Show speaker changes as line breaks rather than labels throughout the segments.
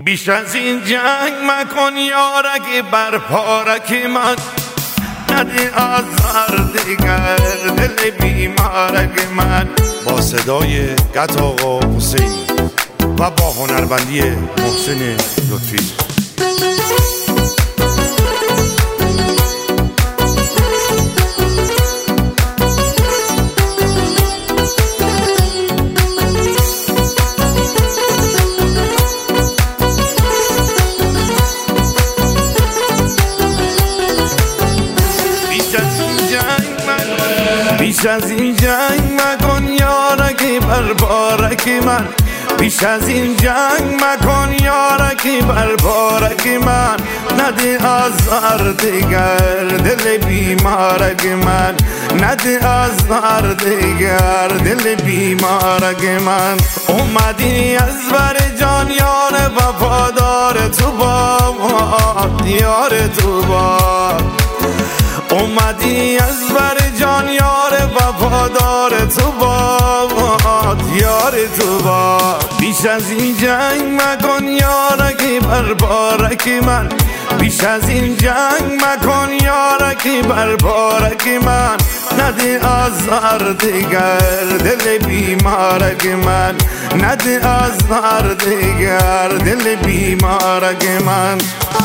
بیش از این جنگ مکن یارک بر پارک من، ندی آزار دیگر دل بیمارک من. با صدای گت آقا حسینی و با هنربندی محسن لطفی. بیش از این جنگ مکن یارکی بر بارک من، بیش از این جنگ مکن یارکی بر بارک من. ندی آزار دیگر دل بیمارک من، ندی آزار دیگر دل بیمارک من. اومدی از بر جان یار وفادار تو باد، یار تو باد. اومدی از بر جان یار وفادار تو باد، یار تو باد. بیش از این جنگ مکن یارکی بر بارک من، بیش از این جنگ مکن یارکی بر بارک من. ندی آزار دیگر دل بیمارک من، ندی آزار دیگر دل بیمارک من.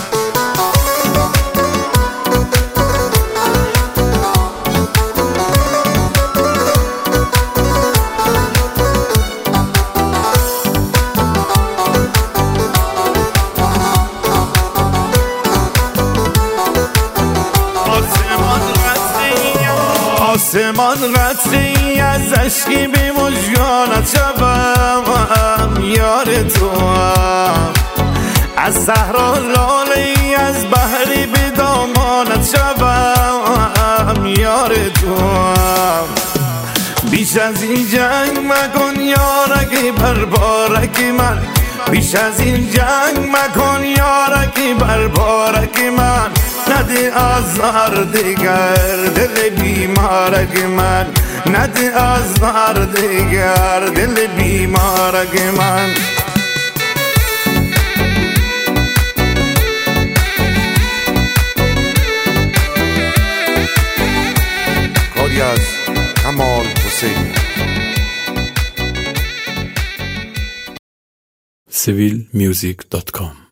آسمان قطعی از عشقی به مژگانت شبم، یار تو هم. از صحرا لاله‌ای از بحری به دامانت شبم، یار تو هم. بیش از این جنگ مکن یارکی بر بارک من، بیش از این جنگ مکن یارکی بر بارک من. ندی آزار دیگر دل بیمارک من، ندی آزار دیگر دل بیمارک من. کاری از کمال حسینی.
civilmusic.com